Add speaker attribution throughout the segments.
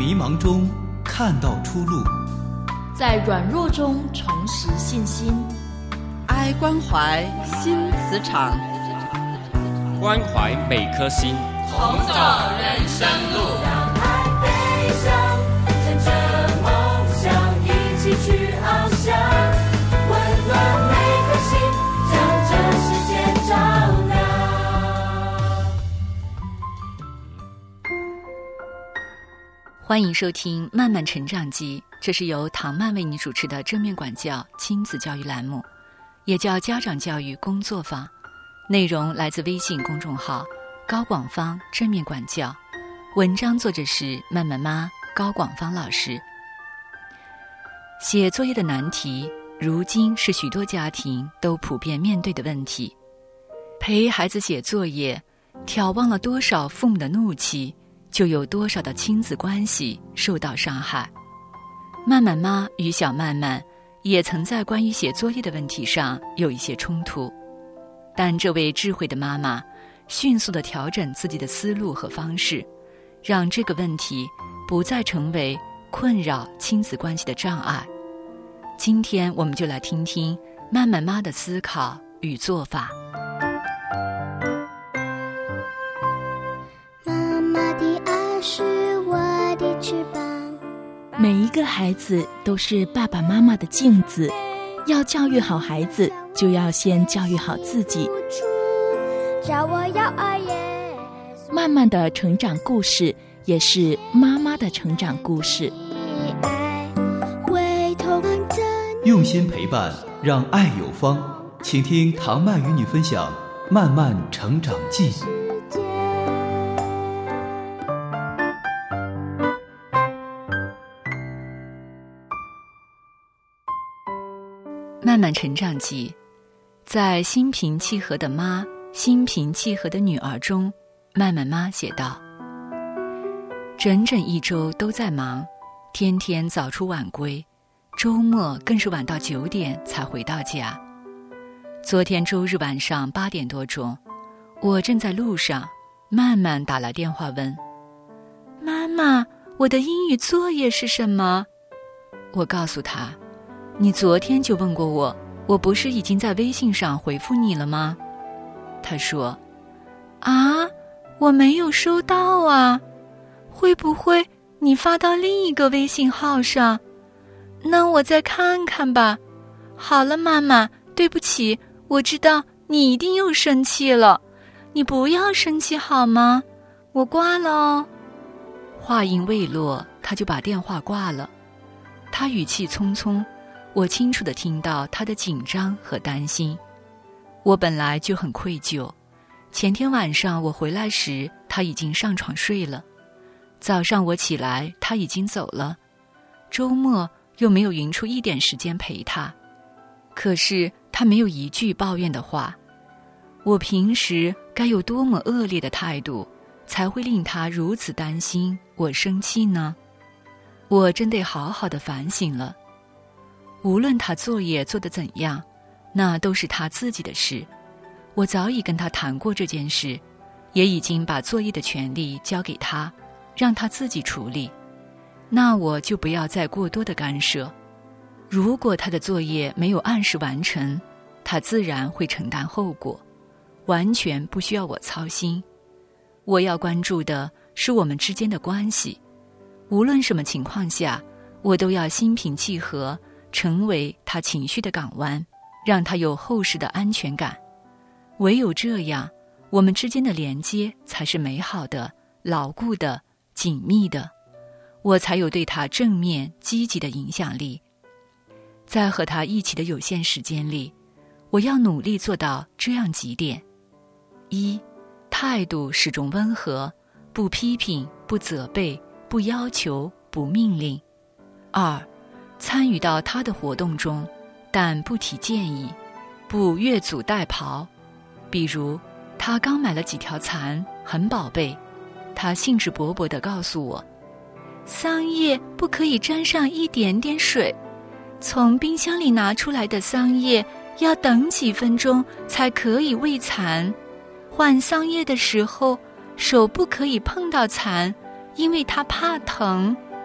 Speaker 1: 迷茫中看到出路，
Speaker 2: 在软弱中重拾信心。
Speaker 3: 爱关怀新磁场，
Speaker 4: 关怀每颗心，
Speaker 5: 同走人生路。
Speaker 6: 让爱飞翔，乘着梦想一起去翱翔，温暖每颗心，将这世界照亮。
Speaker 7: 欢迎收听《慢慢成长记》，这是由唐曼为你主持的正面管教亲子教育栏目，也叫家长教育工作坊。内容来自微信公众号高广芳正面管教，文章作者是慢慢妈高广芳老师。写作业的难题，如今是许多家庭都普遍面对的问题。陪孩子写作业，眺望了多少父母的怒气，就有多少的亲子关系受到伤害。慢慢妈与小曼曼也曾在关于写作业的问题上有一些冲突，但这位智慧的妈妈迅速地调整自己的思路和方式，让这个问题不再成为困扰亲子关系的障碍。今天我们就来听听慢慢妈的思考与做法。
Speaker 8: 妈妈的爱是我的翅膀，
Speaker 9: 每一个孩子都是爸爸妈妈的镜子，要教育好孩子，就要先教育好自己。慢慢的成长故事，也是妈妈的成长故事。
Speaker 1: 用心陪伴，让爱有方。请听唐曼与你分享《慢慢成长记》。
Speaker 7: 慢慢成长记，在心平气和的妈，心平气和的女儿中，慢慢妈写道：整整一周都在忙，天天早出晚归，周末更是晚到9点才回到家。昨天周日晚上8点多钟，我正在路上，慢慢打来电话问：妈妈，我的英语作业是什么？我告诉她：你昨天就问过我，我不是已经在微信上回复你了吗？他说：啊，我没有收到啊，会不会你发到另一个微信号上？那我再看看吧。好了，妈妈，对不起，我知道你一定又生气了，你不要生气好吗？我挂了哦。话音未落，他就把电话挂了。他语气匆匆，我清楚地听到他的紧张和担心。我本来就很愧疚，前天晚上我回来时，他已经上床睡了，早上我起来，他已经走了，周末又没有匀出一点时间陪他。可是他没有一句抱怨的话，我平时该有多么恶劣的态度，才会令他如此担心我生气呢？我真得好好的反省了。无论他作业做得怎样，那都是他自己的事。我早已跟他谈过这件事，也已经把作业的权利交给他，让他自己处理。那我就不要再过多的干涉。如果他的作业没有按时完成，他自然会承担后果，完全不需要我操心。我要关注的是我们之间的关系，无论什么情况下，我都要心平气和，成为他情绪的港湾，让他有厚实的安全感。唯有这样，我们之间的连接才是美好的、牢固的、紧密的，我才有对他正面积极的影响力。在和他一起的有限时间里，我要努力做到这样几点：一，态度始终温和，不批评，不责备，不要求，不命令；二，参与到他的活动中，但不提建议，不越俎代庖。比如他刚买了几条蚕，很宝贝，他兴致勃勃地告诉我，桑叶不可以沾上一点点水，从冰箱里拿出来的桑叶要等几分钟才可以喂蚕，换桑叶的时候手不可以碰到蚕，因为它怕疼。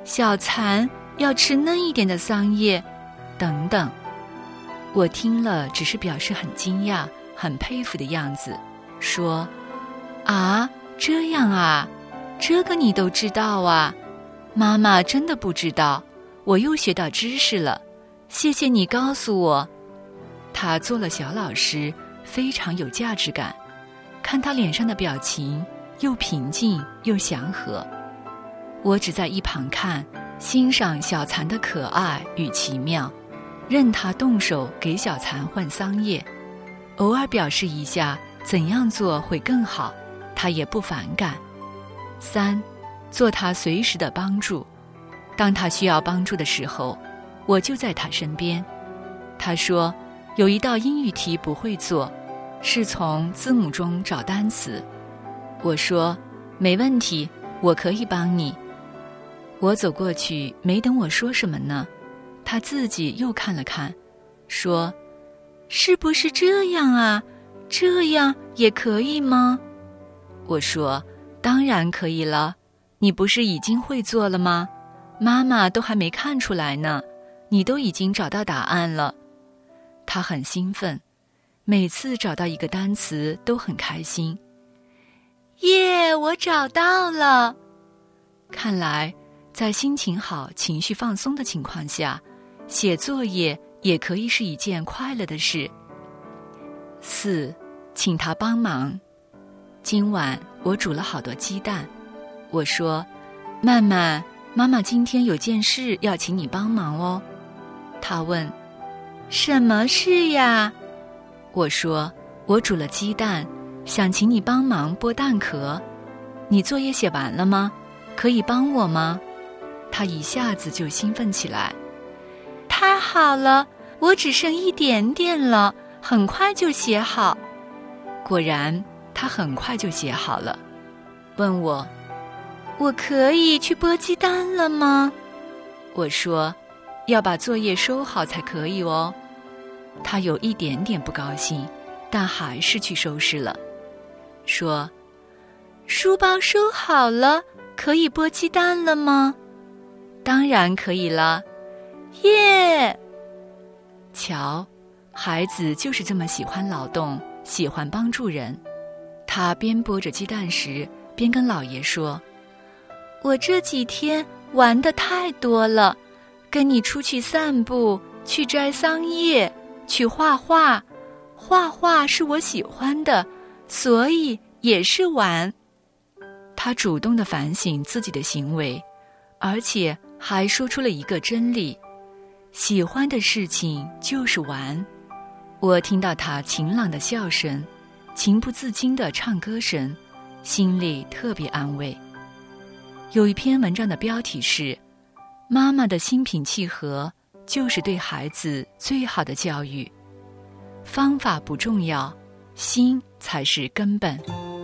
Speaker 7: 小蚕要吃嫩一点的桑叶，等等。我听了只是表示很惊讶，很佩服的样子，说：啊，这样啊，这个你都知道啊？妈妈真的不知道，我又学到知识了，谢谢你告诉我。他做了小老师，非常有价值感，看他脸上的表情又平静又祥和。我只在一旁看，欣赏小蚕的可爱与奇妙，任他动手给小蚕换桑叶，偶尔表示一下怎样做会更好，他也不反感。3，做他随时的帮助，当他需要帮助的时候，我就在他身边。他说有一道英语题不会做，是从字母中找单词。我说没问题，我可以帮你。我走过去，没等我说什么呢，他自己又看了看，说：是不是这样啊？这样也可以吗？我说当然可以了，你不是已经会做了吗？妈妈都还没看出来呢，你都已经找到答案了。他很兴奋，每次找到一个单词都很开心。耶，我找到了！看来在心情好、情绪放松的情况下，写作业也可以是一件快乐的事。4，请他帮忙。今晚我煮了好多鸡蛋，我说：曼曼，妈妈今天有件事要请你帮忙哦。他问：什么事呀？我说：我煮了鸡蛋，想请你帮忙剥蛋壳。你作业写完了吗？可以帮我吗？他一下子就兴奋起来。太好了，我只剩一点点了，很快就写好。果然，他很快就写好了，问我：我可以去剥鸡蛋了吗？我说：要把作业收好才可以哦。他有一点点不高兴，但还是去收拾了，说：书包收好了，可以剥鸡蛋了吗？当然可以了，耶！瞧，孩子就是这么喜欢劳动，喜欢帮助人。他边剥着鸡蛋时，边跟姥爷说：我这几天玩得太多了，跟你出去散步，去摘桑叶，去画画。画画是我喜欢的，所以也是玩。他主动地反省自己的行为，而且还说出了一个真理：喜欢的事情就是玩。我听到他晴朗的笑声，情不自禁的唱歌声，心里特别安慰。有一篇文章的标题是：妈妈的心平气和就是对孩子最好的教育。方法不重要，心才是根本。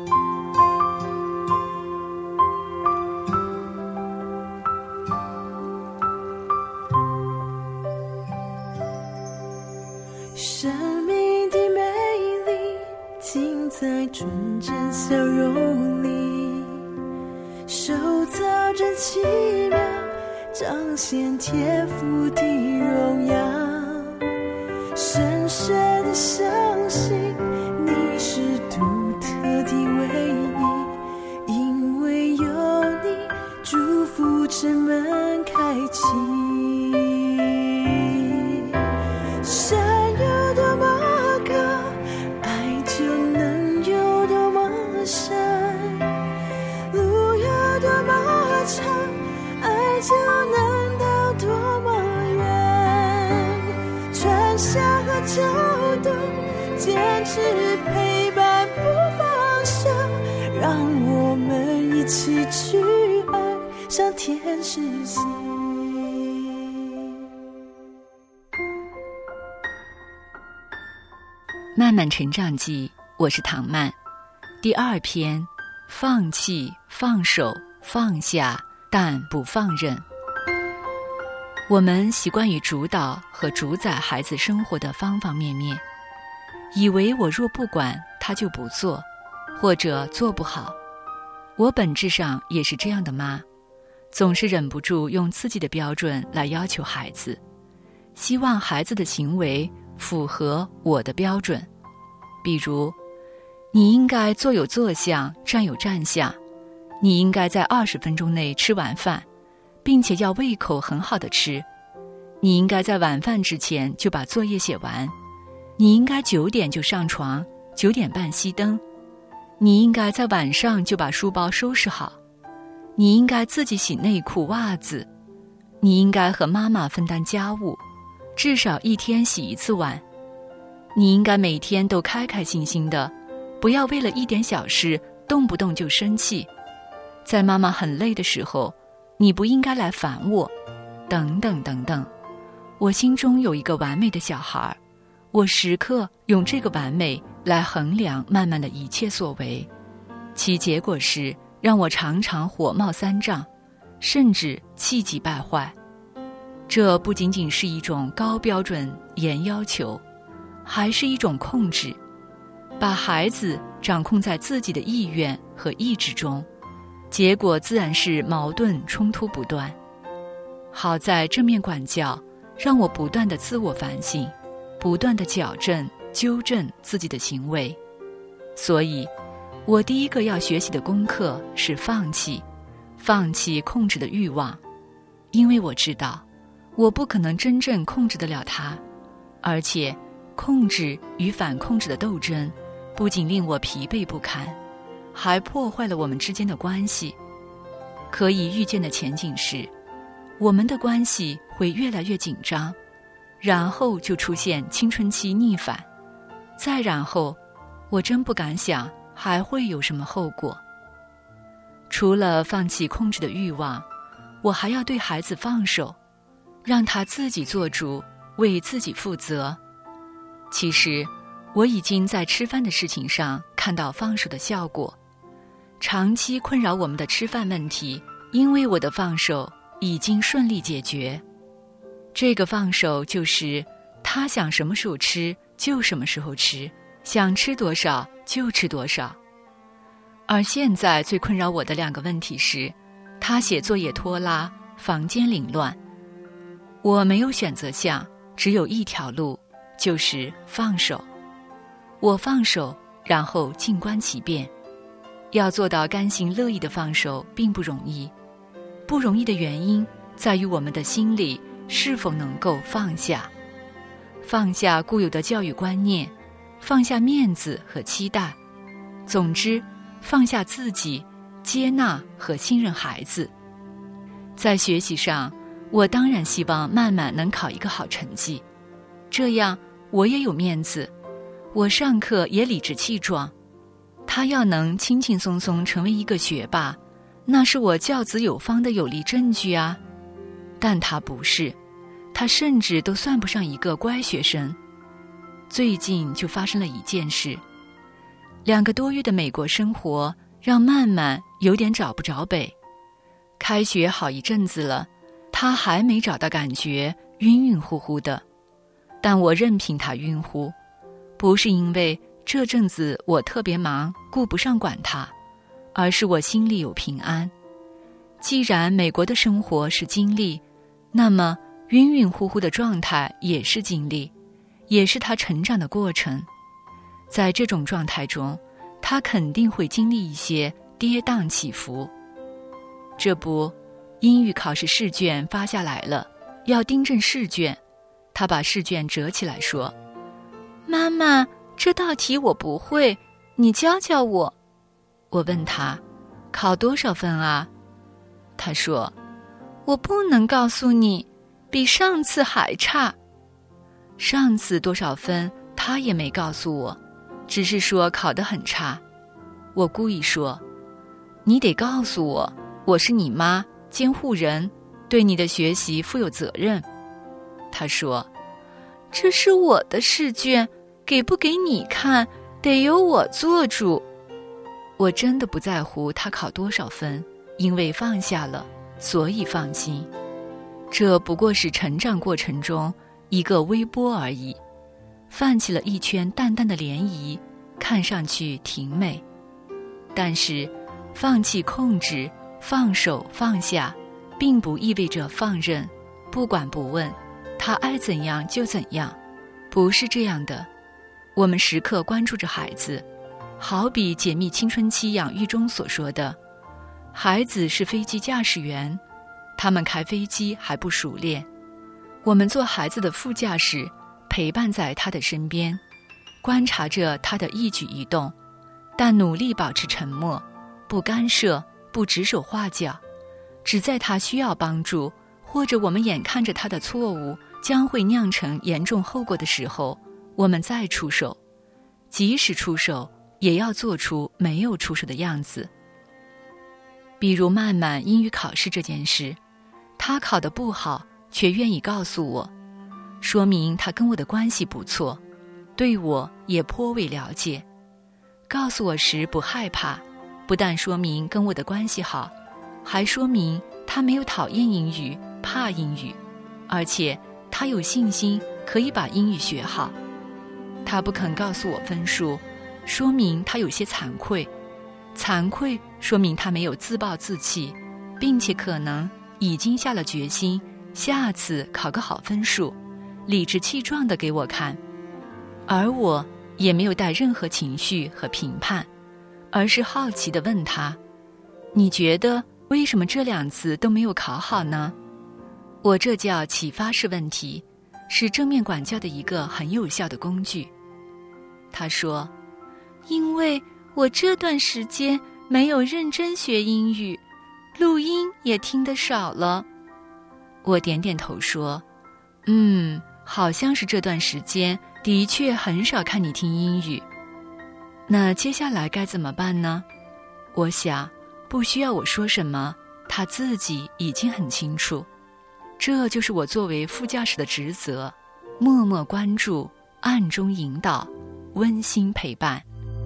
Speaker 6: 生命的美丽尽在纯真笑容里，手造真奇妙，彰显天赋的荣耀。深深的相信你是独特的唯一，因为有你，祝福之门开启。山有多么高，爱就能有多么深；路有多么长，爱就能到多么远。春夏和秋冬，坚持陪伴不放手，让我们一起去爱，像天使心。
Speaker 7: 慢慢成长记，我是唐曼。第2篇，放弃、放手、放下，但不放任。我们习惯于主导和主宰孩子生活的方方面面，以为我若不管，他就不做，或者做不好。我本质上也是这样的妈， 总是忍不住用自己的标准来要求孩子，希望孩子的行为符合我的标准。比如，你应该坐有坐相，站有站相，你应该在20分钟内吃完饭，并且要胃口很好的吃，你应该在晚饭之前就把作业写完，你应该9点就上床，9点半熄灯，你应该在晚上就把书包收拾好，你应该自己洗内裤袜子，你应该和妈妈分担家务，至少1天洗1次碗，你应该每天都开开心心的，不要为了一点小事动不动就生气，在妈妈很累的时候你不应该来烦我，等等等等。我心中有一个完美的小孩，我时刻用这个完美来衡量曼曼的一切所为，其结果是让我常常火冒三丈，甚至气急败坏。这不仅仅是一种高标准严要求，还是一种控制，把孩子掌控在自己的意愿和意志中，结果自然是矛盾冲突不断。好在正面管教让我不断地自我反省，不断地矫正纠正自己的行为。所以我第一个要学习的功课是放弃控制的欲望，因为我知道我不可能真正控制得了他，而且控制与反控制的斗争不仅令我疲惫不堪，还破坏了我们之间的关系。可以预见的前景是，我们的关系会越来越紧张，然后就出现青春期逆反，再然后我真不敢想还会有什么后果。除了放弃控制的欲望，我还要对孩子放手，让他自己做主，为自己负责。其实我已经在吃饭的事情上看到放手的效果，长期困扰我们的吃饭问题，因为我的放手已经顺利解决。这个放手就是他想什么时候吃就什么时候吃，想吃多少就吃多少。而现在最困扰我的2个问题是，他写作业拖拉，房间凌乱。我没有选择项，只有一条路，就是放手。我放手，然后静观其变。要做到甘心乐意的放手并不容易，不容易的原因在于我们的心里是否能够放下，放下固有的教育观念，放下面子和期待，总之放下自己，接纳和信任孩子。在学习上，我当然希望曼曼能考一个好成绩，这样我也有面子，我上课也理直气壮。他要能轻轻松松成为一个学霸，那是我教子有方的有力证据啊。但他不是，他甚至都算不上一个乖学生。最近就发生了一件事，2个多月的美国生活让曼曼有点找不着北。开学好一阵子了，他还没找到感觉，晕晕乎乎的。但我任凭他晕乎，不是因为这阵子我特别忙，顾不上管他，而是我心里有平安。既然美国的生活是经历，那么晕晕乎乎的状态也是经历，也是他成长的过程。在这种状态中，他肯定会经历一些跌宕起伏。这不，英语考试试卷发下来了，要订正试卷。他把试卷折起来说：“妈妈，这道题我不会，你教教我。”我问他：“考多少分啊？”他说：“我不能告诉你，比上次还差。”上次多少分他也没告诉我，只是说考得很差。我故意说：“你得告诉我，我是你妈，监护人，对你的学习负有责任。”他说：“这是我的试卷，给不给你看，得由我做主。”我真的不在乎他考多少分，因为放下了，所以放心。这不过是成长过程中一个微波而已，泛起了一圈淡淡的涟漪，看上去挺美。但是放弃控制，放手放下， 并不意味着放任，不管不问，他爱怎样就怎样，不是这样的。我们时刻关注着孩子，好比解密青春期养育中所说的，孩子是飞机驾驶员，他们开飞机还不熟练，我们做孩子的副驾驶，陪伴在他的身边，观察着他的一举一动，但努力保持沉默，不干涉，不指手画脚，只在他需要帮助，或者我们眼看着他的错误将会酿成严重后果的时候，我们再出手，即使出手也要做出没有出手的样子。比如曼曼英语考试这件事，她考得不好却愿意告诉我，说明她跟我的关系不错，对我也颇为了解。告诉我时不害怕，不但说明跟我的关系好，还说明她没有讨厌英语，怕英语，而且她有信心可以把英语学好。她不肯告诉我分数，说明她有些惭愧，惭愧说明她没有自暴自弃，并且可能已经下了决心，下次考个好分数，理直气壮地给我看。而我也没有带任何情绪和评判，而是好奇地问她，你觉得为什么这2次都没有考好呢？我这叫启发式问题，是正面管教的一个很有效的工具。她说，因为我这段时间没有认真学英语，录音也听得少了。我点点头说，好像是这段时间的确很少看你听英语。那接下来该怎么办呢？我想不需要我说什么，他自己已经很清楚。这就是我作为副驾驶的职责，默默关注，暗中引导，温馨陪伴。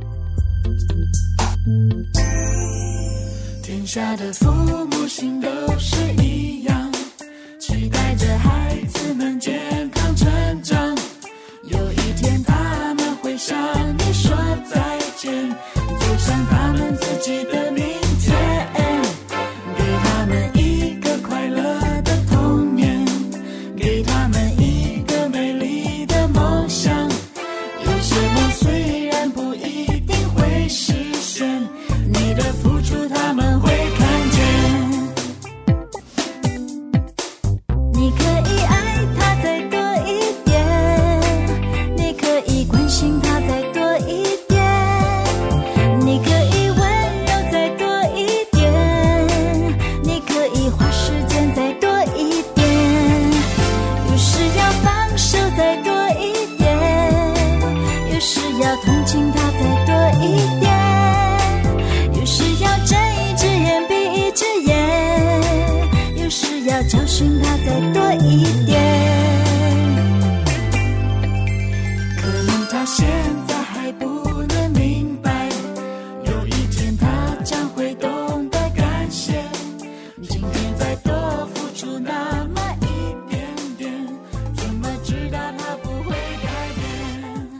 Speaker 6: 天下的父母心都是一样，期待着孩子们健康成长，有一天他们会向你说再见，走向他们自己的明天，给他们一个快乐的童年，给他们一个美丽的梦想。有些梦虽然不一定会实现，你的付出他们会看见。你可以爱他再多一点，你可以关心他再多一点，你可以温柔再多一点，你可以花时间再多一点，有时要放手再多一点，有时要同情他再多一点，有时要睁一只眼闭一只眼，有时要教训他再多一点。可能他现在还不能明白，有一天他将会懂得感谢，今天再多付出那么一点点，怎么知道他不会改变。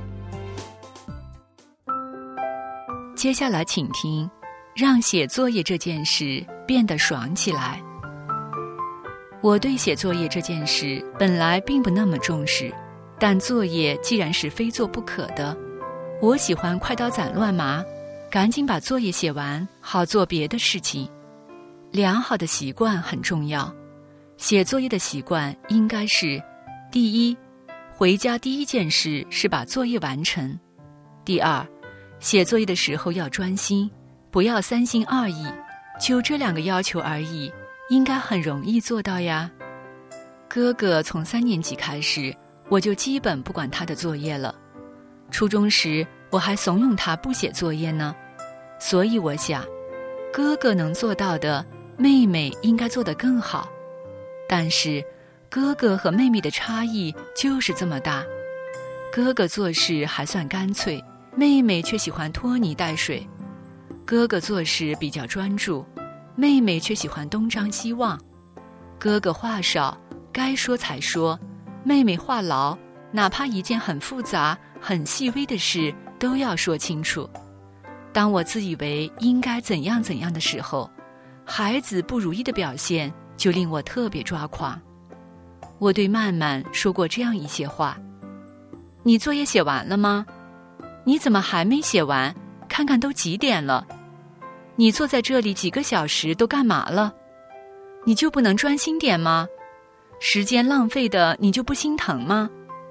Speaker 7: 接下来请听，让写作业这件事变得爽起来。我对写作业这件事本来并不那么重视，但作业既然是非做不可的，我喜欢快刀斩乱麻，赶紧把作业写完，好做别的事情。良好的习惯很重要，写作业的习惯应该是：第一，回家第一件事是把作业完成；第二，写作业的时候要专心，不要三心二意，就这2个要求而已，应该很容易做到呀。哥哥从3年级开始，我就基本不管他的作业了。初中时，我还怂恿他不写作业呢。所以我想，哥哥能做到的，妹妹应该做得更好。但是，哥哥和妹妹的差异就是这么大。哥哥做事还算干脆，妹妹却喜欢拖泥带水。哥哥做事比较专注，妹妹却喜欢东张西望。哥哥话少，该说才说，妹妹话痨，哪怕一件很复杂很细微的事都要说清楚。当我自以为应该怎样怎样的时候，孩子不如意的表现就令我特别抓狂。我对曼曼说过这样一些话：你作业写完了吗？你怎么还没写完？看看都几点了？你坐在这里几个小时都干嘛了？你就不能专心点吗？时间浪费的你就不心疼吗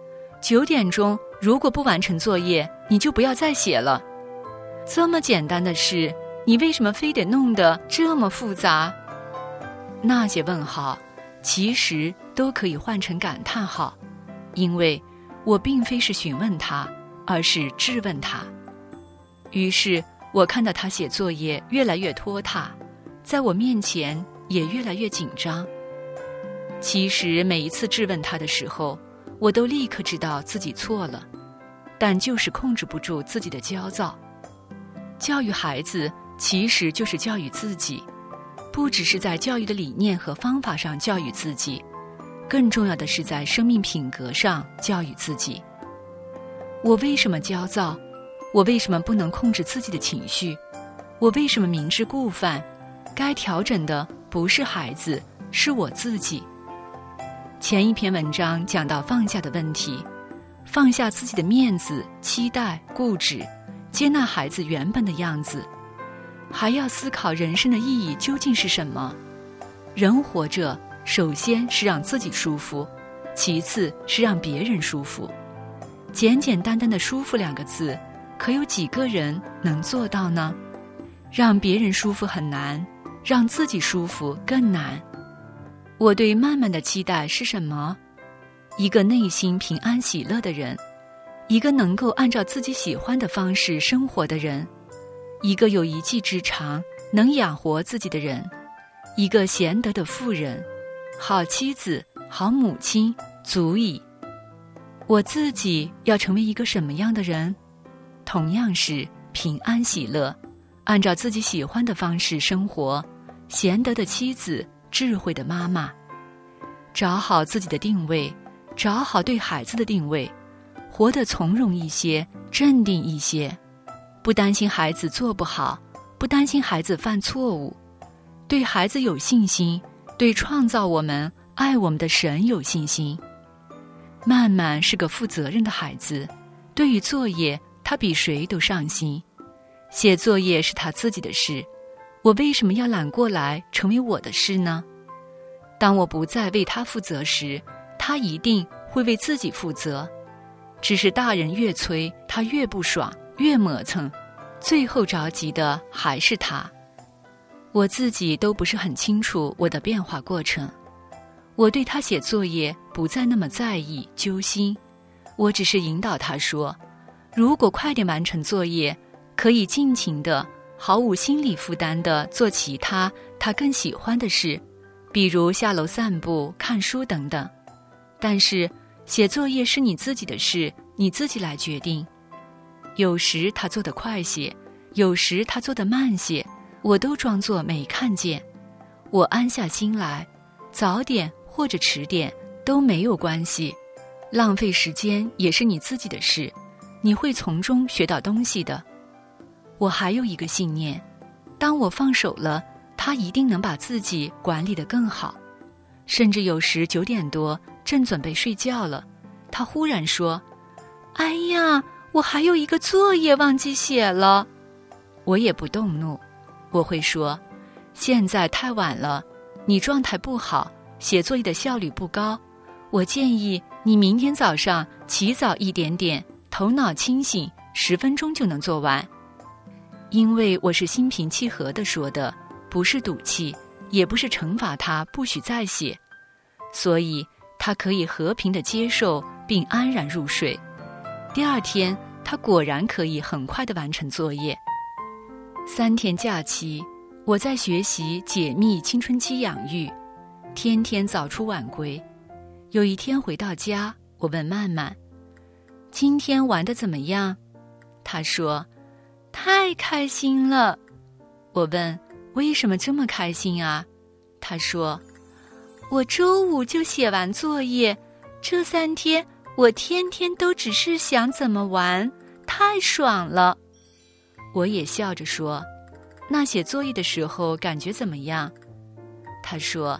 Speaker 7: ？9点钟如果不完成作业，你就不要再写了。这么简单的事，你为什么非得弄得这么复杂？那些问号其实都可以换成感叹号，因为我并非是询问他，而是质问他。于是我看到他写作业越来越拖沓，在我面前也越来越紧张。其实每一次质问他的时候，我都立刻知道自己错了，但就是控制不住自己的焦躁。教育孩子其实就是教育自己，不只是在教育的理念和方法上教育自己，更重要的是在生命品格上教育自己。我为什么焦躁？我为什么不能控制自己的情绪？我为什么明知故犯？该调整的不是孩子，是我自己。前一篇文章讲到放下的问题，放下自己的面子、期待、固执，接纳孩子原本的样子，还要思考人生的意义究竟是什么。人活着，首先是让自己舒服，其次是让别人舒服。简简单单的舒服2个字，可有几个人能做到呢？让别人舒服很难，让自己舒服更难。我对曼曼的期待是什么？一个内心平安喜乐的人，一个能够按照自己喜欢的方式生活的人，一个有一技之长能养活自己的人，一个贤德的妇人，好妻子，好母亲，足矣。我自己要成为一个什么样的人？同样是平安喜乐，按照自己喜欢的方式生活，贤德的妻子，智慧的妈妈。找好自己的定位，找好对孩子的定位，活得从容一些，镇定一些，不担心孩子做不好，不担心孩子犯错误，对孩子有信心，对创造我们、爱我们的神有信心。曼曼是个负责任的孩子，对于作业，他比谁都上心。写作业是他自己的事，我为什么要揽过来成为我的事呢？当我不再为他负责时，他一定会为自己负责。只是大人越催，他越不爽，越磨蹭，最后着急的还是他。我自己都不是很清楚我的变化过程。我对他写作业不再那么在意揪心，我只是引导他说，如果快点完成作业，可以尽情的毫无心理负担的做其他他更喜欢的事，比如下楼散步、看书等等。但是写作业是你自己的事，你自己来决定。有时他做得快些，有时他做得慢些，我都装作没看见。我安下心来，早点或者迟点都没有关系，浪费时间也是你自己的事，你会从中学到东西的。我还有一个信念，当我放手了，他一定能把自己管理得更好。甚至有时9点多正准备睡觉了，他忽然说，哎呀，我还有一个作业忘记写了。我也不动怒，我会说，现在太晚了，你状态不好，写作业的效率不高，我建议你明天早上起早一点点，头脑清醒，10分钟就能做完。因为我是心平气和地说的，不是赌气，也不是惩罚他不许再写，所以他可以和平地接受并安然入睡。第二天他果然可以很快地完成作业。3天假期，我在学习解密青春期养育，天天早出晚归。有一天回到家，我问曼曼，今天玩得怎么样？她说，太开心了。我问，为什么这么开心啊？她说，我周5就写完作业，这3天我天天都只是想怎么玩，太爽了。我也笑着说，那写作业的时候感觉怎么样？她说，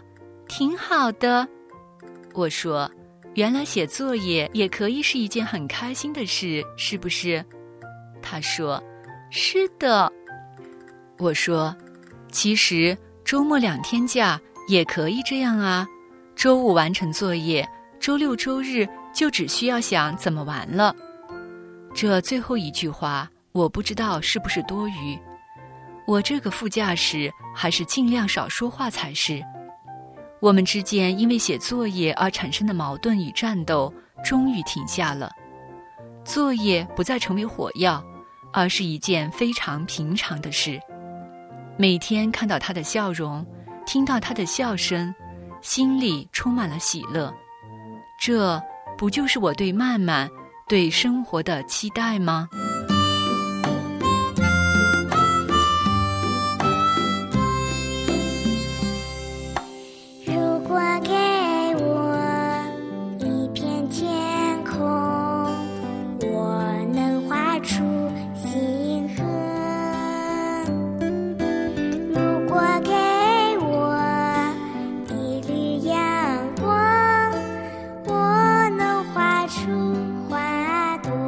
Speaker 7: 挺好的。我说，原来写作业也可以是一件很开心的事，是不是？他说，是的。我说，其实周末2天假也可以这样啊，周5完成作业，周6周日就只需要想怎么玩了。这最后一句话我不知道是不是多余，我这个副驾驶还是尽量少说话才是。我们之间因为写作业而产生的矛盾与战斗终于停下了，作业不再成为火药，而是一件非常平常的事。每天看到他的笑容，听到他的笑声，心里充满了喜乐。这不就是我对曼曼、对生活的期待吗？
Speaker 8: 如果给我一片天空，我能画出星河。如果给我一缕阳光，我能画出花朵。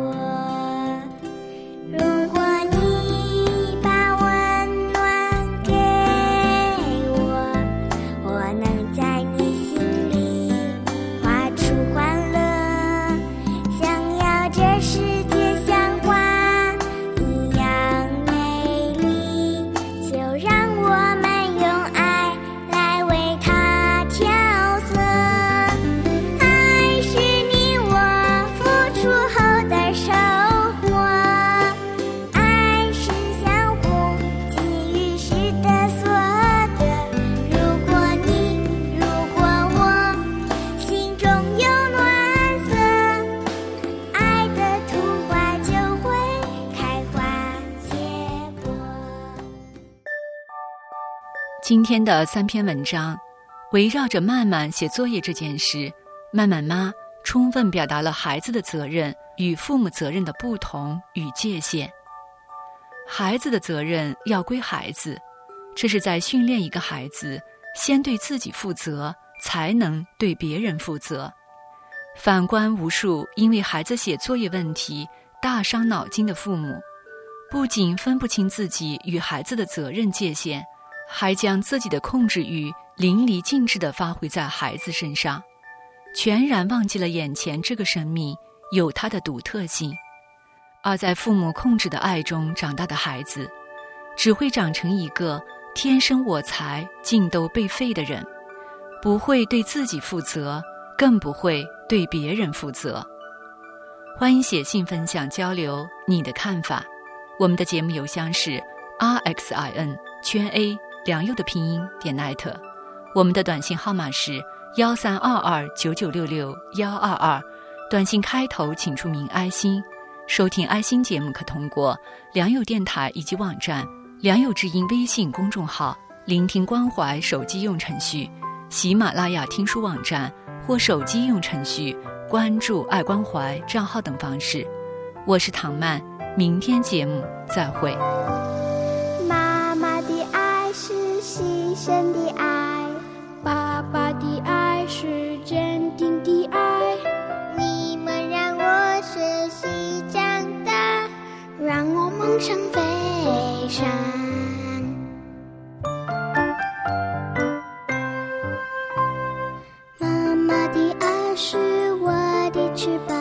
Speaker 8: 如果你把温暖给我，我能在你心里画出欢乐。想要这世界像花一样美丽，就让我们用爱来为它调色。爱是你我付出后的收获，爱是相互给予时的所得。如果你，如果我心中有暖色，爱的图画就会开花结果。
Speaker 7: 今天的3篇文章围绕着曼曼写作业这件事，曼曼妈充分表达了孩子的责任与父母责任的不同与界限。孩子的责任要归孩子，这是在训练一个孩子先对自己负责，才能对别人负责。反观无数因为孩子写作业问题大伤脑筋的父母，不仅分不清自己与孩子的责任界限，还将自己的控制欲淋漓尽致地发挥在孩子身上，全然忘记了眼前这个生命有它的独特性。而在父母控制的爱中长大的孩子，只会长成一个天生我材尽都被废的人，不会对自己负责，更不会对别人负责。欢迎写信分享交流你的看法。我们的节目邮箱是 rxin_a 良佑的拼音.net， 我们的短信号码是132299662122，短信开头请注明爱心。收听爱心节目可通过良友电台以及网站、良友之音微信公众号、聆听关怀手机用程序、喜马拉雅听书网站或手机用程序关注爱关怀账号等方式。我是唐曼，明天节目再会。
Speaker 8: 妈妈的爱是牺牲的爱，
Speaker 6: 爸爸的爱是坚定的爱，
Speaker 8: 你们让我学习长大，
Speaker 6: 让我梦想飞翔。
Speaker 8: 妈妈的爱是我的翅膀，